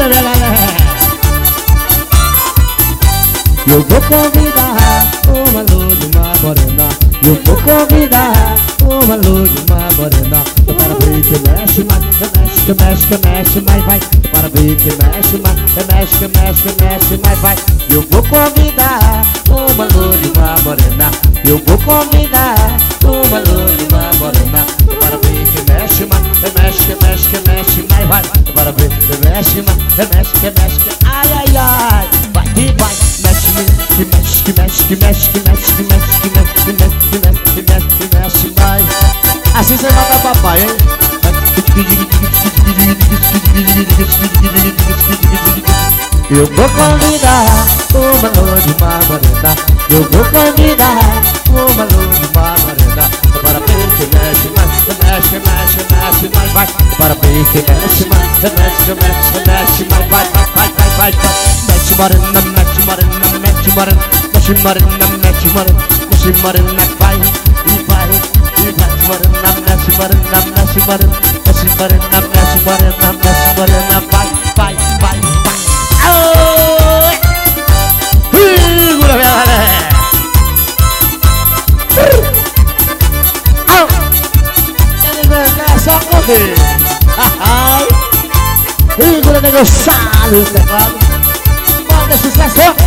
minha galera. Eu vou convidar uma loura, uma morena. Eu vou convidar uma loura, uma morena. Para ver que mexe mais, que mexe, que mexe mais, vai. Para ver que mexe mais, que mexe, que mexe, que mexe mais, vai. Eu vou convidar uma loura, uma morena. Eu vou convidar uma loura, uma morena. Para ver que mexe mais, que mexe, que mexe, que mexe mais, vai. Para ver que mexe mais, que mexe, que mexe, que... Ai, ai, ai. Vai, vai, mexe, que mexe, que mexe, que mexe, que mexe, que mexe, que mexe, que mexe, que mexe, que mexe, que mexe mais. Assim você mata papai, hein? Eu vou convidar uma loura, uma morena. Eu vou convidar uma loura, uma morena. Para ver que mexe mais, que mexe, que mexe, que mexe mais, vai. Para ver que mexe mais, que mexe, que mexe, que mexe mais, vai, vai, vai, vai, vai, vai. Mexe morena, mexe morena, mexe morena, mexe morena, mexe morena, mexe morena, vai e vai. Morena, mexe morena, mexe morena, mexe morena, mexe morena, mexe morena, vai, vai, vai, vai. Segura minha galera. É só correr. Segura negociado, teclado. Bota sucesso.